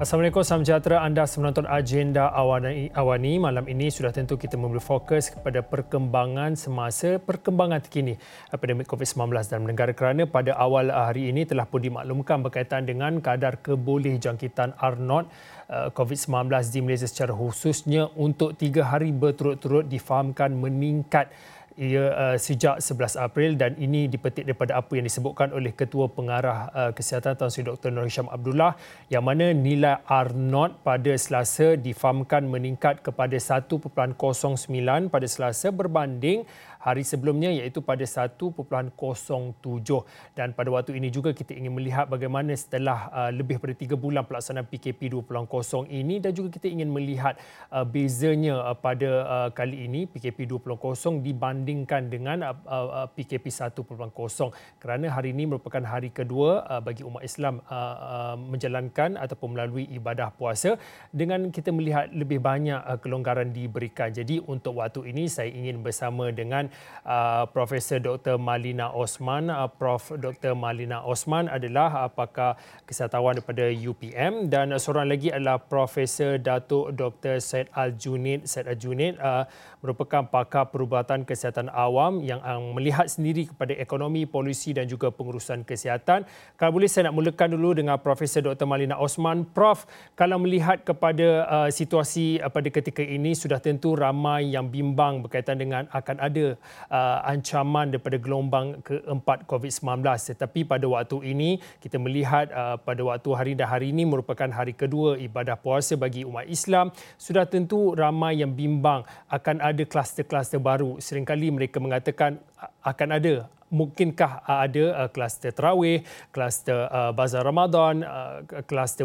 Assalamualaikum, salam sejahtera. Anda menonton Agenda Awani. Malam ini sudah tentu kita memberi fokus kepada perkembangan semasa perkembangan terkini pandemik COVID-19 dalam negara, kerana pada awal hari ini telah pun dimaklumkan berkaitan dengan kadar kebolehjangkitan R0 COVID-19 di Malaysia secara khususnya untuk 3 hari berturut-turut difahamkan meningkat sejak 11 April, dan ini dipetik daripada apa yang disebutkan oleh Ketua Pengarah Kesihatan Tan Sri Dr. Nur Hisham Abdullah, yang mana nilai R0 pada Selasa difahamkan meningkat kepada 1.09 pada Selasa berbanding hari sebelumnya iaitu pada 1.07, dan pada waktu ini juga kita ingin melihat bagaimana setelah lebih daripada 3 bulan pelaksanaan PKP 2.0 ini, dan juga kita ingin melihat bezanya pada kali ini PKP 2.0 dibandingkan dengan PKP 1.0, kerana hari ini merupakan hari kedua bagi umat Islam menjalankan ataupun melalui ibadah puasa dengan kita melihat lebih banyak kelonggaran diberikan. Jadi untuk waktu ini saya ingin bersama dengan Profesor Dr. Malina Osman. Prof. Dr. Malina Osman adalah pakar kesehatawan daripada UPM, dan seorang lagi adalah Profesor Datuk Dr. Syed Al-Junaid. Syed Al-Junaid merupakan pakar perubatan kesihatan awam yang melihat sendiri kepada ekonomi, polisi dan juga pengurusan kesihatan. Kalau boleh saya nak mulakan dulu dengan Profesor Dr. Malina Osman. Prof, kalau melihat kepada situasi pada ketika ini, sudah tentu ramai yang bimbang berkaitan dengan akan ada ancaman daripada gelombang keempat COVID-19. Tetapi pada waktu ini kita melihat pada waktu hari ini merupakan hari kedua ibadah puasa bagi umat Islam. Sudah tentu ramai yang bimbang akan ada kluster-kluster baru. Seringkali mereka mengatakan akan ada, mungkinkah ada kluster tarawih, kluster bazar Ramadan, kluster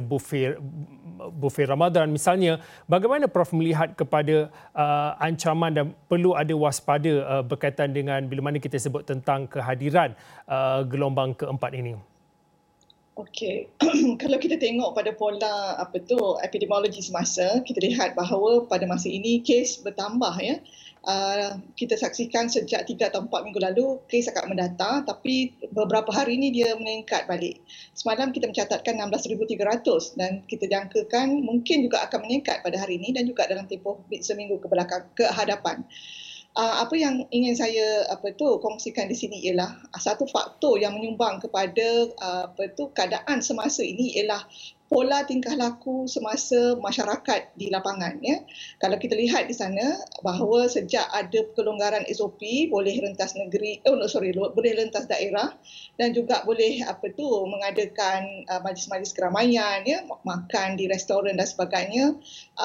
buffet Ramadan misalnya. Bagaimana Prof melihat kepada ancaman dan perlu ada waspada berkaitan dengan bila mana kita sebut tentang kehadiran gelombang keempat ini? Okey, kalau kita tengok pada pola epidemiologi semasa, kita lihat bahawa pada masa ini kes bertambah ya. Kita saksikan sejak 3 atau 4 minggu lalu kes akan mendata, tapi beberapa hari ini dia meningkat balik. Semalam kita mencatatkan 16,300 dan kita jangkakan mungkin juga akan meningkat pada hari ini dan juga dalam tempoh seminggu ke hadapan. Apa yang ingin saya kongsikan di sini ialah satu faktor yang menyumbang kepada keadaan semasa ini ialah pola tingkah laku semasa masyarakat di lapangan ya. Kalau kita lihat di sana bahawa sejak ada kelonggaran SOP boleh rentas boleh rentas daerah dan juga boleh mengadakan majlis-majlis keramaian ya, makan di restoran dan sebagainya.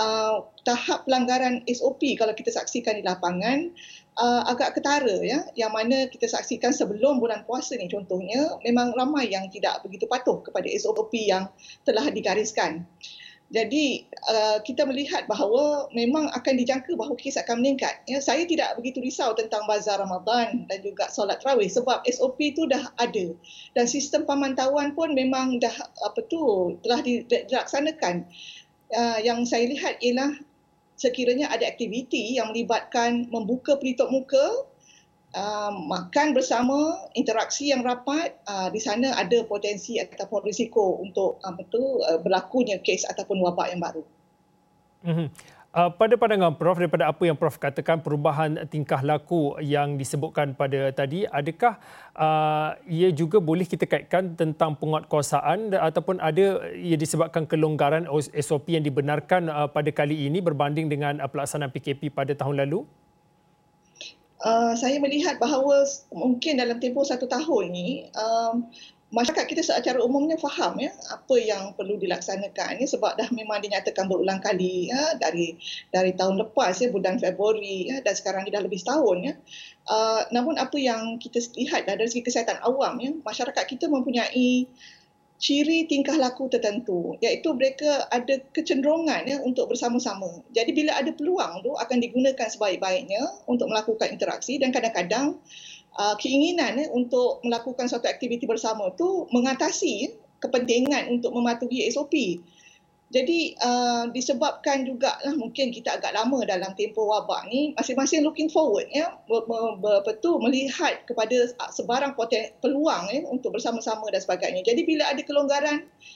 Tahap pelanggaran SOP kalau kita saksikan di lapangan agak ketara ya, yang mana kita saksikan sebelum bulan puasa ni contohnya memang ramai yang tidak begitu patuh kepada SOP yang telah digariskan. Jadi kita melihat bahawa memang akan dijangka bahawa kes akan meningkat. Ya, saya tidak begitu risau tentang bazar Ramadan dan juga solat tarawih sebab SOP itu dah ada dan sistem pemantauan pun memang dah telah dilaksanakan. Yang saya lihat ialah sekiranya ada aktiviti yang melibatkan membuka pelitup muka, makan bersama, interaksi yang rapat, di sana ada potensi ataupun risiko untuk berlakunya kes ataupun wabak yang baru. Pada pandangan Prof, daripada apa yang Prof katakan, perubahan tingkah laku yang disebutkan pada tadi, adakah ia juga boleh kita kaitkan tentang penguatkuasaan ataupun ada ia disebabkan kelonggaran SOP yang dibenarkan pada kali ini berbanding dengan pelaksanaan PKP pada tahun lalu? Saya melihat bahawa mungkin dalam tempoh 1 tahun ini masyarakat kita secara umumnya faham ya apa yang perlu dilaksanakan ya, sebab dah memang dinyatakan berulang kali ya dari tahun lepas ya, bulan Februari ya, dan sekarang ni dah lebih setahun ya. Namun apa yang kita lihat dari segi kesihatan awam ya, masyarakat kita mempunyai ciri tingkah laku tertentu, iaitu mereka ada kecenderungan ya untuk bersama-sama. Jadi bila ada peluang tu akan digunakan sebaik-baiknya untuk melakukan interaksi, dan kadang-kadang keinginan untuk melakukan suatu aktiviti bersama tu mengatasi kepentingan untuk mematuhi SOP. Jadi disebabkan jugalah mungkin kita agak lama dalam tempoh wabak ni, masing-masing looking forward ya, melihat kepada sebarang peluang ya untuk bersama-sama dan sebagainya. Jadi bila ada kelonggaran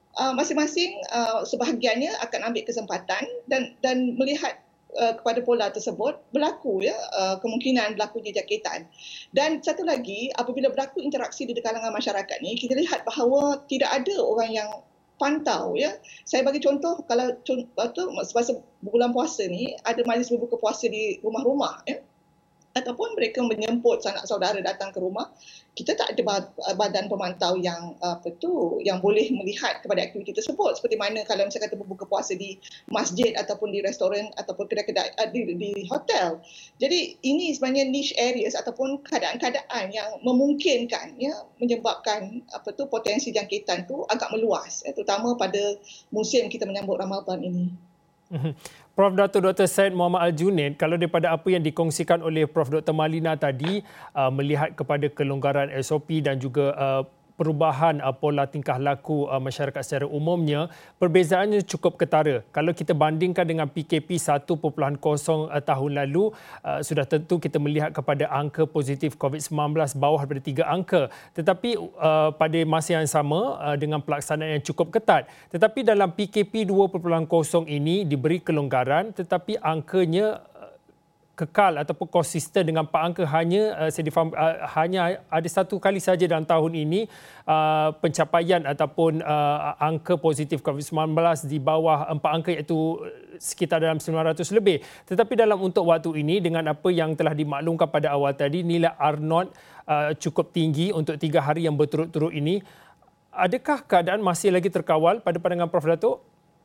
masing-masing sebahagiannya akan ambil kesempatan dan melihat kepada pola tersebut berlaku kemungkinan berlakunya jangkitan. Dan satu lagi, apabila berlaku interaksi di kalangan masyarakat ni, kita lihat bahawa tidak ada orang yang pantau. Saya bagi contoh, kalau semasa bulan puasa ni ada majlis berbuka puasa di rumah-rumah, ataupun mereka menjemput sanak saudara datang ke rumah, kita tak ada badan pemantau yang yang boleh melihat kepada aktiviti tersebut, seperti mana kalau misalnya kata berbuka puasa di masjid ataupun di restoran ataupun kedai-kedai di hotel. Jadi ini sebenarnya niche areas ataupun keadaan-keadaan yang memungkinkan menyebabkan potensi jangkitan tu agak meluas, terutama pada musim kita menyambut Ramadan ini. Prof. Dr. Syed Muhammad Al-Junaid, kalau daripada apa yang dikongsikan oleh Prof. Dr. Malina tadi, melihat kepada kelonggaran SOP dan juga perubahan pola tingkah laku masyarakat secara umumnya, perbezaannya cukup ketara. Kalau kita bandingkan dengan PKP 1.0 tahun lalu, sudah tentu kita melihat kepada angka positif COVID-19 bawah daripada 3 angka. Tetapi pada masa yang sama dengan pelaksanaan yang cukup ketat. Tetapi dalam PKP 2.0 ini diberi kelonggaran tetapi angkanya kekal ataupun konsisten dengan 4 angka, hanya ada satu kali saja dalam tahun ini pencapaian ataupun angka positif COVID-19 di bawah 4 angka, iaitu sekitar dalam 900 lebih. Tetapi dalam untuk waktu ini, dengan apa yang telah dimaklumkan pada awal tadi, nilai R0 cukup tinggi untuk 3 hari yang berturut-turut ini. Adakah keadaan masih lagi terkawal pada pandangan Prof. Datuk?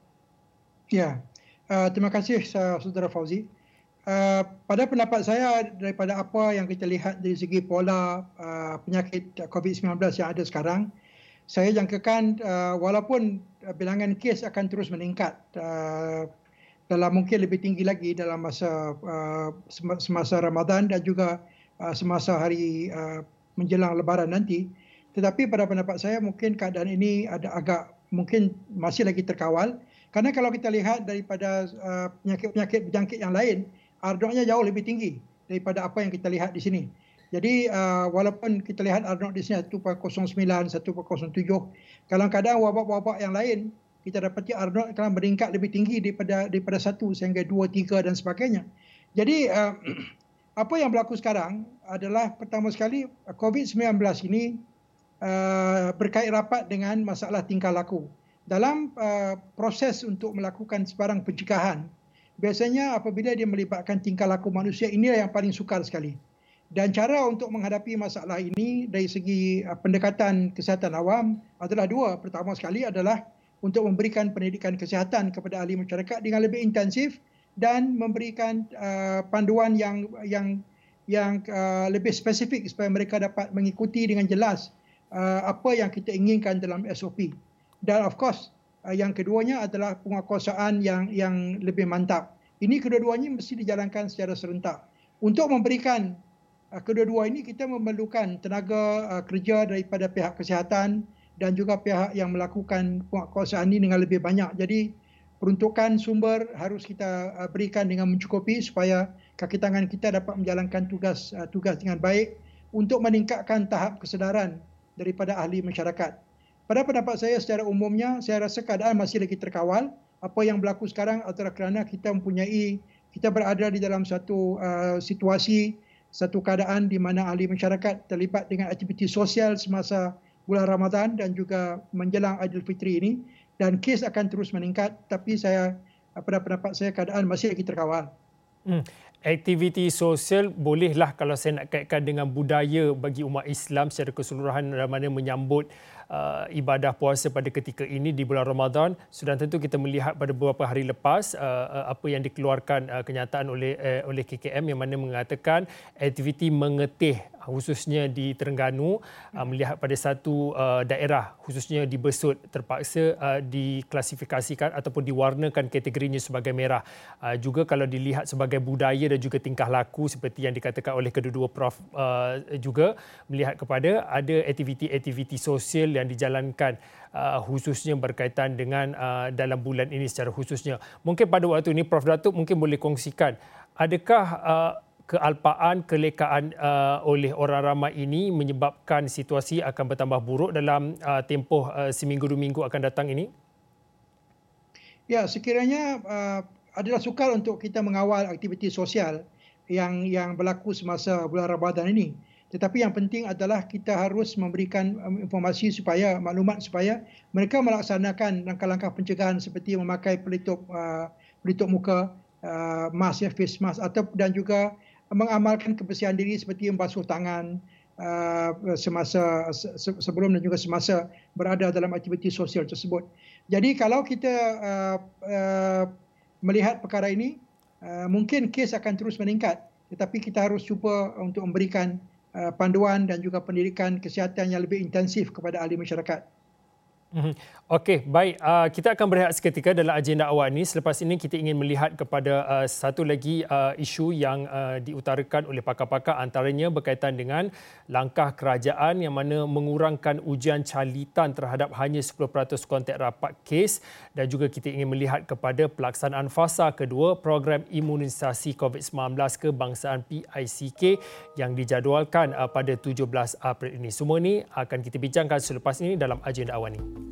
Ya, terima kasih Saudara Fauzi. Pada pendapat saya, daripada apa yang kita lihat dari segi pola penyakit COVID-19 yang ada sekarang, saya jangkakan walaupun bilangan kes akan terus meningkat dalam mungkin lebih tinggi lagi dalam semasa Ramadan dan juga semasa hari menjelang Lebaran nanti, tetapi pada pendapat saya mungkin keadaan ini mungkin masih lagi terkawal, kerana kalau kita lihat daripada penyakit berjangkit yang lain, R0-nya jauh lebih tinggi daripada apa yang kita lihat di sini. Jadi walaupun kita lihat R0 di sini 1.09, 1.07, kadang-kadang wabak-wabak yang lain kita dapati R0 akan meningkat lebih tinggi daripada 1 sehingga 2, 3 dan sebagainya. Jadi apa yang berlaku sekarang adalah pertama sekali COVID-19 ini berkait rapat dengan masalah tingkah laku. Dalam proses untuk melakukan sebarang pencegahan, biasanya apabila dia melibatkan tingkah laku manusia, inilah yang paling sukar sekali. Dan cara untuk menghadapi masalah ini dari segi pendekatan kesihatan awam adalah 2. Pertama sekali adalah untuk memberikan pendidikan kesihatan kepada ahli masyarakat dengan lebih intensif dan memberikan panduan yang lebih spesifik supaya mereka dapat mengikuti dengan jelas apa yang kita inginkan dalam SOP. Dan of course, yang keduanya adalah penguatkuasaan yang lebih mantap. Ini kedua-duanya mesti dijalankan secara serentak. Untuk memberikan kedua-dua ini, kita memerlukan tenaga kerja daripada pihak kesihatan dan juga pihak yang melakukan penguatkuasaan ini dengan lebih banyak. Jadi peruntukan sumber harus kita berikan dengan mencukupi supaya kaki tangan kita dapat menjalankan tugas dengan baik untuk meningkatkan tahap kesedaran daripada ahli masyarakat. Pada pendapat saya secara umumnya, saya rasa keadaan masih lagi terkawal. Apa yang berlaku sekarang adalah kerana kita berada di dalam satu situasi, satu keadaan di mana ahli masyarakat terlibat dengan aktiviti sosial semasa bulan Ramadan dan juga menjelang Aidilfitri ini, dan kes akan terus meningkat, tapi pada pendapat saya keadaan masih lagi terkawal. Aktiviti sosial bolehlah kalau saya nak kaitkan dengan budaya bagi umat Islam secara keseluruhan dalam mana menyambut ibadah puasa pada ketika ini di bulan Ramadan. Sudah tentu kita melihat pada beberapa hari lepas apa yang dikeluarkan kenyataan oleh KKM yang mana mengatakan aktiviti mengetih khususnya di Terengganu melihat pada satu daerah khususnya di Besut terpaksa diklasifikasikan ataupun diwarnakan kategorinya sebagai merah. Juga kalau dilihat sebagai budaya dan juga tingkah laku seperti yang dikatakan oleh kedua-dua Prof juga melihat kepada ada aktiviti-aktiviti sosial yang dijalankan khususnya berkaitan dengan dalam bulan ini secara khususnya. Mungkin pada waktu ini Prof Datuk mungkin boleh kongsikan adakah kealpaan, kelekaan oleh orang ramai ini menyebabkan situasi akan bertambah buruk dalam tempoh seminggu 2 minggu akan datang ini? Ya, sekiranya adalah sukar untuk kita mengawal aktiviti sosial yang berlaku semasa bulan Ramadan ini. Tetapi yang penting adalah kita harus memberikan informasi maklumat supaya mereka melaksanakan langkah-langkah pencegahan seperti memakai pelitup muka, mask, face mask, dan juga mengamalkan kebersihan diri seperti membasuh tangan semasa sebelum dan juga semasa berada dalam aktiviti sosial tersebut. Jadi kalau kita melihat perkara ini, mungkin kes akan terus meningkat, tetapi kita harus cuba untuk memberikan panduan dan juga pendidikan kesihatan yang lebih intensif kepada ahli masyarakat. Okey, baik. Kita akan berehat seketika dalam agenda awal ini. Selepas ini kita ingin melihat kepada satu lagi isu yang diutarakan oleh pakar-pakar, antaranya berkaitan dengan langkah kerajaan yang mana mengurangkan ujian calitan terhadap hanya 10% kontak rapat kes, dan juga kita ingin melihat kepada pelaksanaan fasa kedua program imunisasi COVID-19 kebangsaan PICK yang dijadualkan pada 17 April ini. Semua ini akan kita bincangkan selepas ini dalam agenda awal ini.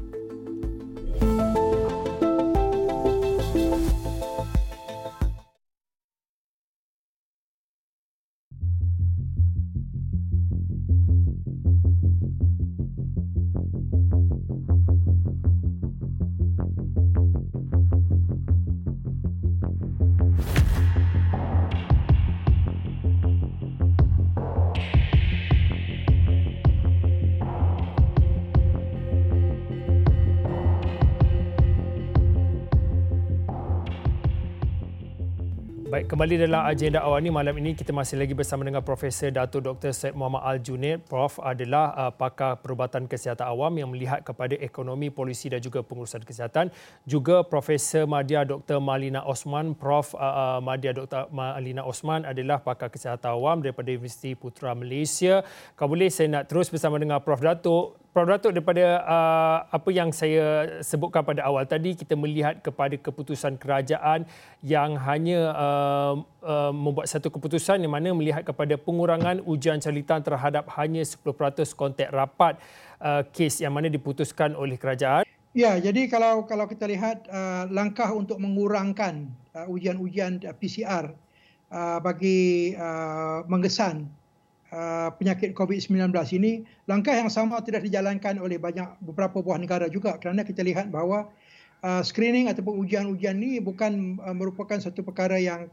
Baik, kembali dalam agenda awal ini. Malam ini kita masih lagi bersama dengan Profesor Dato' Dr. Syed Muhammad Al-Junaid. Prof adalah pakar perubatan kesihatan awam yang melihat kepada ekonomi, polisi dan juga pengurusan kesihatan. Juga Profesor Madya Dr. Malina Osman. Prof Madya Dr. Malina Osman adalah pakar kesihatan awam daripada Universiti Putra Malaysia. Kalau boleh saya nak terus bersama dengan Prof Dato'. Prof Dato', daripada apa yang saya sebutkan pada awal tadi, kita melihat kepada keputusan kerajaan yang hanya membuat satu keputusan yang mana melihat kepada pengurangan ujian calitan terhadap hanya 10% kontak rapat kes yang mana diputuskan oleh kerajaan. Ya, jadi kalau kita lihat langkah untuk mengurangkan ujian-ujian PCR bagi mengesan penyakit COVID-19 ini, langkah yang sama tidak dijalankan oleh beberapa buah negara juga, kerana kita lihat bahawa screening ataupun ujian-ujian ini bukan merupakan satu perkara yang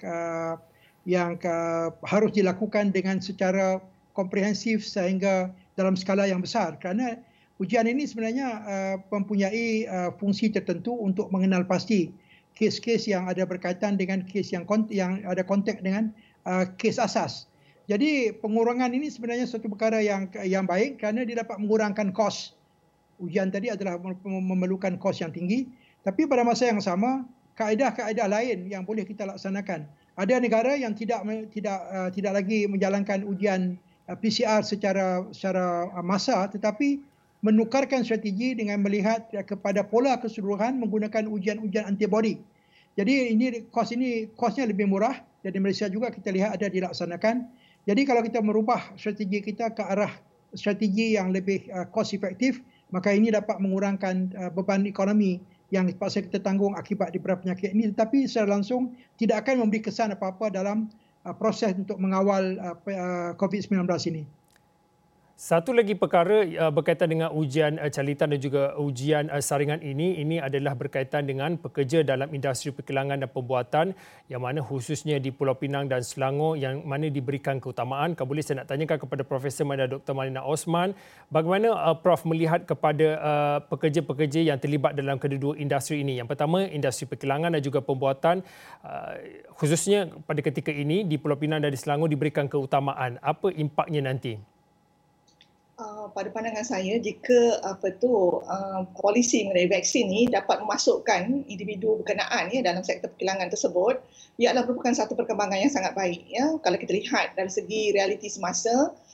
harus dilakukan dengan secara komprehensif sehingga dalam skala yang besar, kerana ujian ini sebenarnya mempunyai fungsi tertentu untuk mengenal pasti kes-kes yang ada berkaitan dengan kes yang ada kontak dengan kes asas. Jadi pengurangan ini sebenarnya satu perkara yang baik, kerana dia dapat mengurangkan kos. Ujian tadi adalah memerlukan kos yang tinggi, tapi pada masa yang sama kaedah-kaedah lain yang boleh kita laksanakan. Ada negara yang tidak lagi menjalankan ujian PCR secara massa, tetapi menukarkan strategi dengan melihat kepada pola keseluruhan menggunakan ujian-ujian antibody. Jadi kosnya lebih murah, dan di Malaysia juga kita lihat ada dilaksanakan. Jadi kalau kita merubah strategi kita ke arah strategi yang lebih cost efektif, maka ini dapat mengurangkan beban ekonomi yang terpaksa kita tanggung akibat daripada penyakit ini, tetapi secara langsung tidak akan memberi kesan apa-apa dalam proses untuk mengawal COVID-19 ini. Satu lagi perkara berkaitan dengan ujian calitan dan juga ujian saringan ini adalah berkaitan dengan pekerja dalam industri perkilangan dan pembuatan yang mana khususnya di Pulau Pinang dan Selangor yang mana diberikan keutamaan. Kalau boleh saya nak tanyakan kepada Profesor Madya Dr. Malina Osman, bagaimana Prof melihat kepada pekerja-pekerja yang terlibat dalam kedua-dua industri ini? Yang pertama, industri perkilangan dan juga pembuatan, khususnya pada ketika ini di Pulau Pinang dan di Selangor diberikan keutamaan. Apa impaknya nanti? Pada pandangan saya, jika polisi mengenai vaksin ini dapat memasukkan individu berkenaan dalam sektor perkilangan tersebut, ia adalah merupakan satu perkembangan yang sangat baik. Kalau kita lihat dari segi realiti semasa,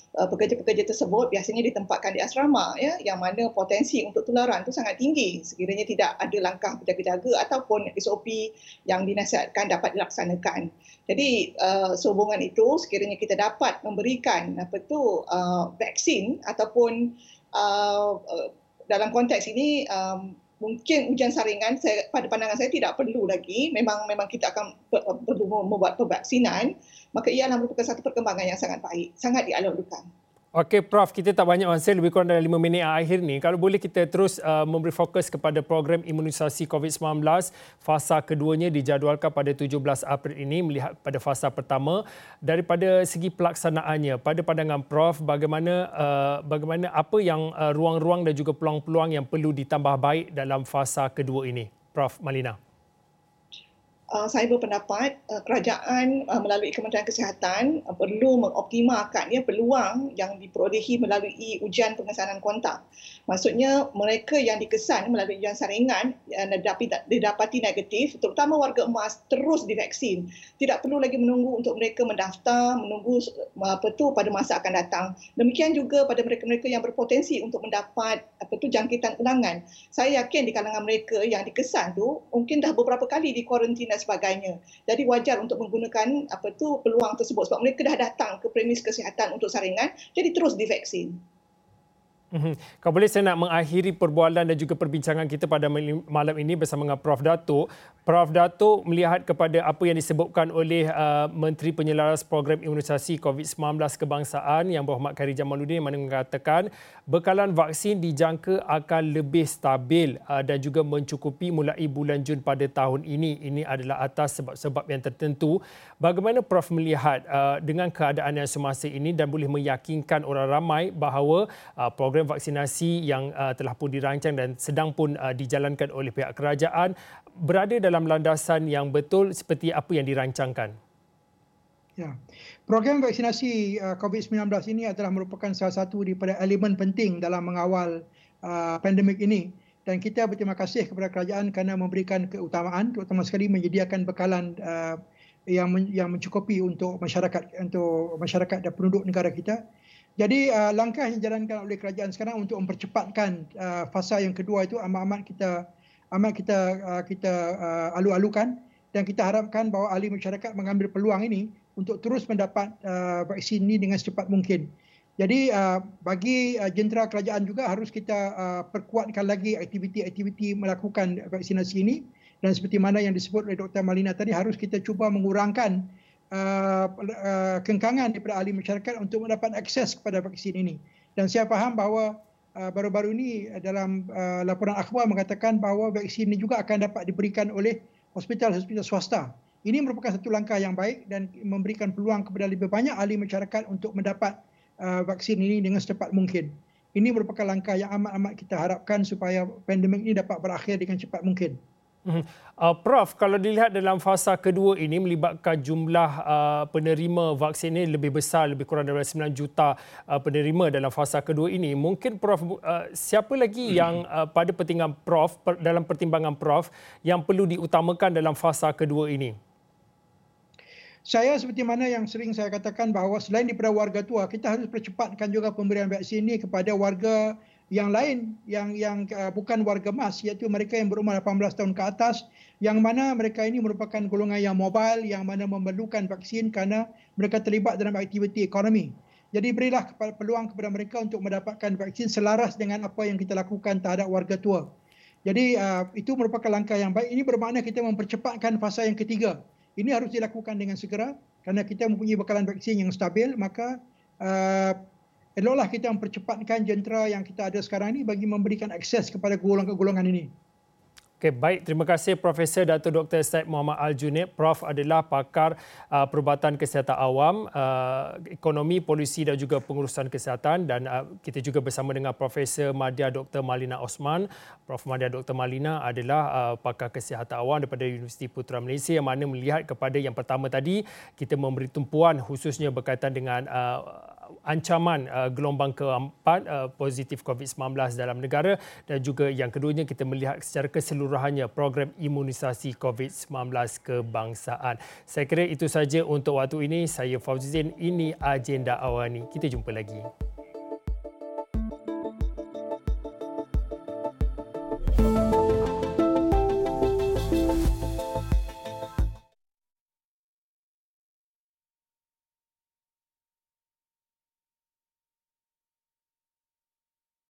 pekerja-pekerja tersebut biasanya ditempatkan di asrama, ya, yang mana potensi untuk tularan itu sangat tinggi sekiranya tidak ada langkah berjaga-jaga ataupun SOP yang dinasihatkan dapat dilaksanakan. Jadi sehubungan itu, sekiranya kita dapat memberikan vaksin ataupun dalam konteks ini mungkin ujian saringan, pada pandangan saya tidak perlu lagi. Memang kita akan perlu membuat pervaksinan, maka ia adalah merupakan satu perkembangan yang sangat baik, sangat dialahkan. Okey, Prof, kita tak banyak masa, lebih kurang dalam 5 minit akhir ni. Kalau boleh kita terus memberi fokus kepada program imunisasi COVID-19. Fasa keduanya dijadualkan pada 17 April ini, melihat pada fasa pertama. Daripada segi pelaksanaannya, pada pandangan Prof, bagaimana apa yang ruang-ruang dan juga peluang-peluang yang perlu ditambah baik dalam fasa kedua ini? Prof Malina. Saya berpendapat kerajaan melalui Kementerian Kesihatan perlu mengoptimalkan peluang yang diperolehi melalui ujian pengesanan kontak. Maksudnya mereka yang dikesan melalui ujian saringan didapati negatif, terutama warga emas, terus divaksin. Tidak perlu lagi menunggu untuk mereka mendaftar, menunggu pada masa akan datang. Demikian juga pada mereka-mereka yang berpotensi untuk mendapat jangkitan ulangan. Saya yakin di kalangan mereka yang dikesan tu mungkin dah beberapa kali dikuarantin dan sebagainya. Jadi wajar untuk menggunakan peluang tersebut sebab mereka dah datang ke premis kesihatan untuk saringan, jadi terus divaksin. Kalau boleh saya nak mengakhiri perbualan dan juga perbincangan kita pada malam ini bersama dengan Prof Datuk. Prof Datuk melihat kepada apa yang disebutkan oleh Menteri Penyelaras Program Imunisasi COVID-19 Kebangsaan Yang Berhormat Khairy Jamaluddin, yang mana mengatakan bekalan vaksin dijangka akan lebih stabil dan juga mencukupi mulai bulan Jun pada tahun ini. Ini adalah atas sebab-sebab yang tertentu. Bagaimana Prof melihat dengan keadaan yang semasa ini dan boleh meyakinkan orang ramai bahawa program vaksinasi yang telah pun dirancang dan sedang pun dijalankan oleh pihak kerajaan berada dalam landasan yang betul seperti apa yang dirancangkan? Ya. Program vaksinasi COVID-19 ini adalah merupakan salah satu daripada elemen penting dalam mengawal pandemik ini, dan kita berterima kasih kepada kerajaan kerana memberikan keutamaan, terutama sekali menyediakan bekalan yang mencukupi untuk masyarakat dan penduduk negara kita. Jadi langkah yang dijalankan oleh kerajaan sekarang untuk mempercepatkan fasa yang kedua itu amat kita alu-alukan, dan kita harapkan bahawa ahli masyarakat mengambil peluang ini untuk terus mendapat vaksin ini dengan secepat mungkin. Jadi bagi jentera kerajaan juga harus kita perkuatkan lagi aktiviti-aktiviti melakukan vaksinasi ini, dan seperti mana yang disebut oleh Dr. Malina tadi, harus kita cuba mengurangkan kengkangan daripada ahli masyarakat untuk mendapat akses kepada vaksin ini. Dan saya faham bahawa baru-baru ini dalam laporan akhbar mengatakan bahawa vaksin ini juga akan dapat diberikan oleh hospital-hospital swasta. Ini merupakan satu langkah yang baik dan memberikan peluang kepada lebih banyak ahli masyarakat untuk mendapat vaksin ini dengan secepat mungkin. Ini merupakan langkah yang amat-amat kita harapkan supaya pandemik ini dapat berakhir dengan cepat mungkin. Prof, kalau dilihat dalam fasa kedua ini melibatkan jumlah penerima vaksin ini lebih besar, lebih kurang daripada 9 juta penerima dalam fasa kedua ini. Mungkin Prof, siapa lagi yang pada dalam pertimbangan Prof yang perlu diutamakan dalam fasa kedua ini? Saya seperti mana yang sering saya katakan bahawa selain daripada warga tua, kita harus percepatkan juga pemberian vaksin ini kepada warga yang lain yang bukan warga emas, iaitu mereka yang berumur 18 tahun ke atas, yang mana mereka ini merupakan golongan yang mobile, yang mana memerlukan vaksin kerana mereka terlibat dalam aktiviti ekonomi. Jadi berilah peluang kepada mereka untuk mendapatkan vaksin selaras dengan apa yang kita lakukan terhadap warga tua. Jadi itu merupakan langkah yang baik. Ini bermakna kita mempercepatkan fasa yang ketiga. Ini harus dilakukan dengan segera kerana kita mempunyai bekalan vaksin yang stabil, maka eloklah kita mempercepatkan jentera yang kita ada sekarang ini bagi memberikan akses kepada golongan-golongan ini. Okey, baik. Terima kasih Profesor Dato' Dr. Syed Muhammad Al-Junaid. Prof adalah pakar perubatan kesihatan awam, ekonomi, polisi dan juga pengurusan kesihatan, dan kita juga bersama dengan Profesor Madya Dr. Malina Osman. Prof Madya Dr. Malina adalah pakar kesihatan awam daripada Universiti Putra Malaysia, yang mana melihat kepada yang pertama tadi, kita memberi tumpuan khususnya berkaitan dengan ancaman gelombang keempat positif COVID-19 dalam negara, dan juga yang keduanya kita melihat secara keseluruhannya program imunisasi COVID-19 kebangsaan. Saya kira itu saja untuk waktu ini. Saya Fauzi Zain, ini Agenda Awani. Kita jumpa lagi.